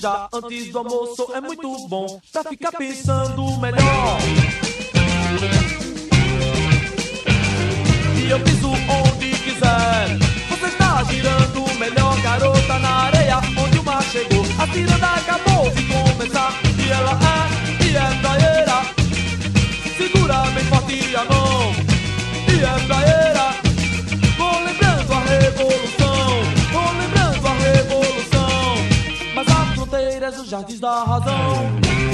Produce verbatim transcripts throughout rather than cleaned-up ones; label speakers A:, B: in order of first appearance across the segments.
A: cerveja antes do almoço é muito bom pra ficar pensando melhor. E eu piso onde quiser. Você está girando melhor, garota, na areia onde o mar chegou. A ciranda acabou de começar e ela é, e é praieira. Segura bem forte a mão e é praieira. Vou lembrando a revolução, vou lembrando a revolução. Mas as fronteiras dos jardins da razão.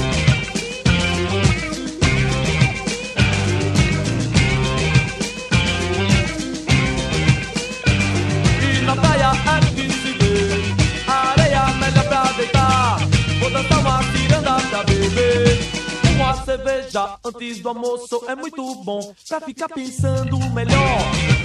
A: Na praia é que se vê a areia melhor pra deitar. Vou dançar uma ciranda pra beber uma cerveja antes do almoço é muito bom pra ficar pensando melhor.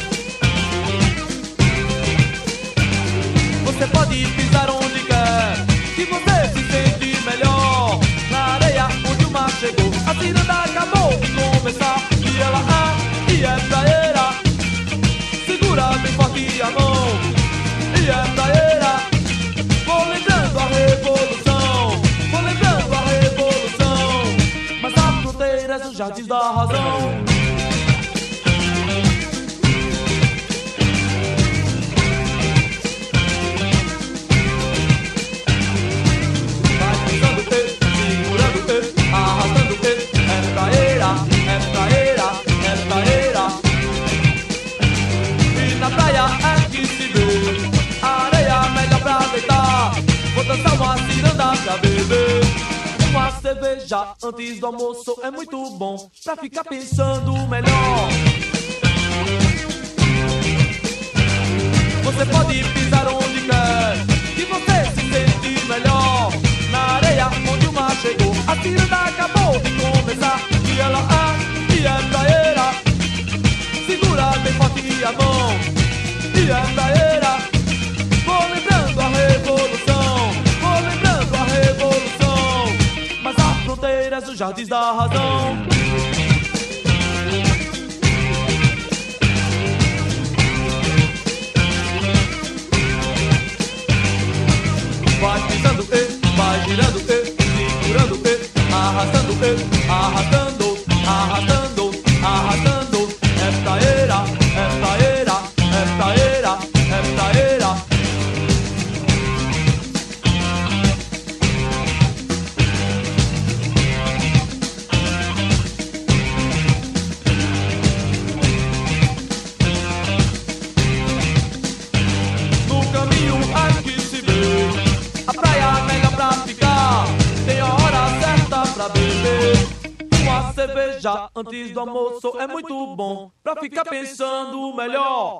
A: Você pode pisar onde quer, que você se sente melhor. Na areia onde o mar chegou, a ciranda acabou de começar e ela é, e é praieira. Segura bem forte a mão e é praieira. Vou lembrando a revolução, vou lembrando a revolução. Mas as fronteiras dos jardins da razão. Vai pisando e, segurando e, arrastando e. É praieira, é praieira, é praieira. E na praia é que se vê a areia melhor pra deitar. Vou dançar uma ciranda pra beber uma cerveja antes do almoço é muito bom pra ficar pensando melhor. Você pode pisar onde quer, que você se sente melhor. Na areia onde o mar chegou, a ciranda acabou de começar e ela é, e é praieira. Segura bem forte a mão e é praieira. Vou lembrando a revolução, vou lembrando a revolução. Mas as fronteiras dos jardins da razão. Vai pisando e, vai girando e, segurando e, arrastando e, arrastando, arrastando, arrastando. É praieira, é praieira, é praieira, é praieira. No caminho é que se vê a praia melhor pra ficar. Tem a hora certa pra beber uma cerveja antes do almoço é muito bom pra ficar pensando melhor.